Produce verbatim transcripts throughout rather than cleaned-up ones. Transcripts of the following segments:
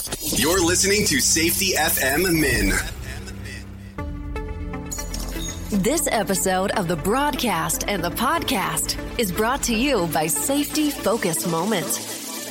You're listening to Safety F M Min. This episode of the broadcast and the podcast is brought to you by Safety Focus Moment.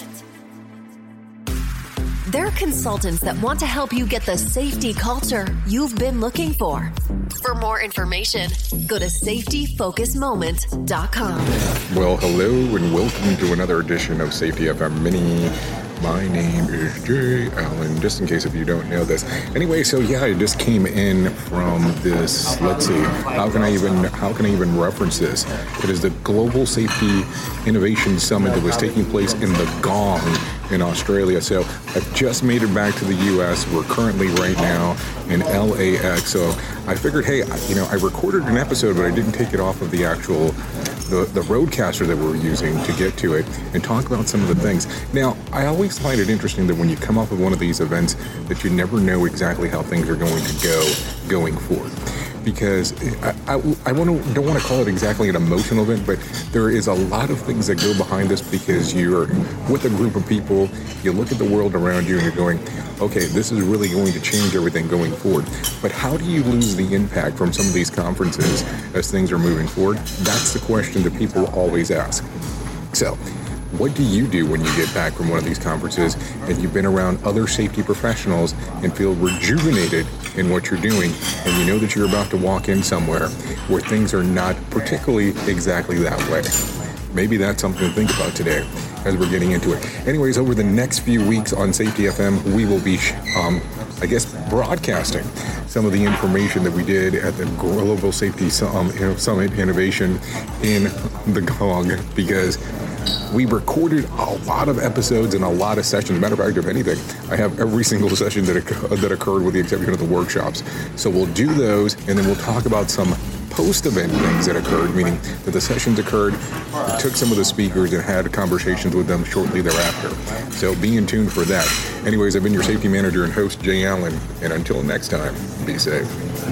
They're consultants that want to help you get the safety culture you've been looking for. For more information, go to safety focus moment dot com. Well, hello and welcome to another edition of Safety F M Mini. My name is Jay Allen, just in case if you don't know this. Anyway, so yeah, I just came in from this, let's see, how can I even how can I even reference this? It is the Global Safety Innovation Summit that was taking place in the Gong in Australia. So I've just made it back to the U S. We're currently right now in L A X. So I figured, hey, you know, I recorded an episode, but I didn't take it off of the actual The, the roadcaster that we're using to get to it and talk about some of the things. Now, I always find it interesting that when you come up with one of these events that you never know exactly how things are going to go going forward. Because I, I, I want to, don't want to call it exactly an emotional event, but there is a lot of things that go behind this because you're with a group of people, you look at the world around you and you're going, okay, this is really going to change everything going forward. But how do you lose the impact from some of these conferences as things are moving forward? That's the question that people always ask. So, what do you do when you get back from one of these conferences and you've been around other safety professionals and feel rejuvenated in what you're doing, and you know that you're about to walk in somewhere where things are not particularly exactly that way? Maybe that's something to think about today as we're getting into it. Anyways, over the next few weeks on Safety F M, we will be, um, I guess, broadcasting some of the information that we did at the Global Safety um, Summit Innovation in the Gong, because we recorded a lot of episodes and a lot of sessions. Matter of fact, if anything, I have every single session that, occur- that occurred with the exception of the workshops. So we'll do those, and then we'll talk about some post-event things that occurred, meaning that the sessions occurred, we took some of the speakers and had conversations with them shortly thereafter. So be in tune for that. Anyways, I've been your safety manager and host, Jay Allen, and until next time, be safe.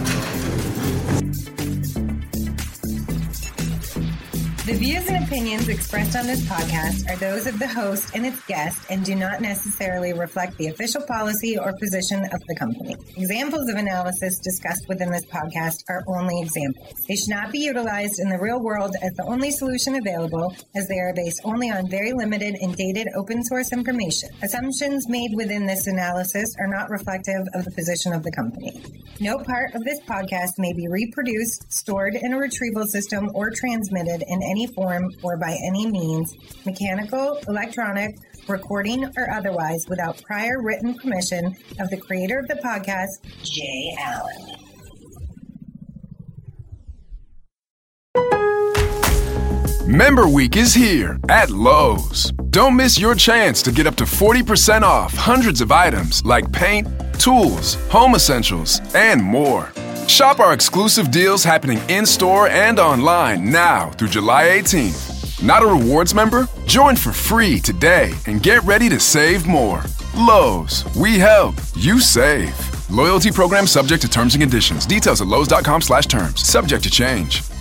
The views and opinions expressed on this podcast are those of the host and its guest and do not necessarily reflect the official policy or position of the company. Examples of analysis discussed within this podcast are only examples. They should not be utilized in the real world as the only solution available, as they are based only on very limited and dated open source information. Assumptions made within this analysis are not reflective of the position of the company. No part of this podcast may be reproduced, stored in a retrieval system, or transmitted in any form or by any means, mechanical, electronic, recording, or otherwise, without prior written permission of the creator of the podcast, Jay Allen. Member Week is here at Lowe's. Don't miss your chance to get up to forty percent off hundreds of items like paint, tools, home essentials, and more. Shop our exclusive deals happening in-store and online now through July eighteenth. Not a rewards member? Join for free today and get ready to save more. Lowe's, we help, you save. Loyalty program subject to terms and conditions. Details at lowes dot com slash terms. Subject to change.